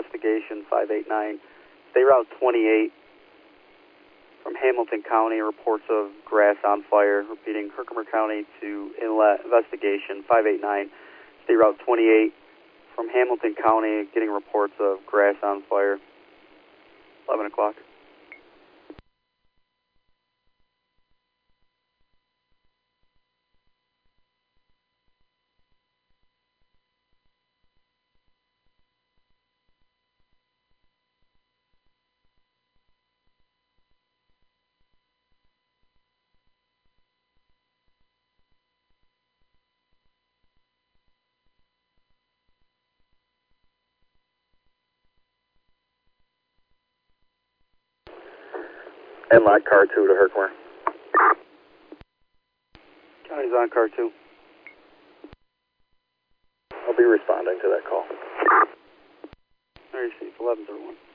investigation 589, State Route 28 from Hamilton County, reports of grass on fire. Repeating, Herkimer County to Inlet, investigation 589, State Route 28 from Hamilton County, getting reports of grass on fire. 11 o'clock. Inlet car 2 to Herkimer. County's on car 2. I'll be responding to that call. I received 11-1.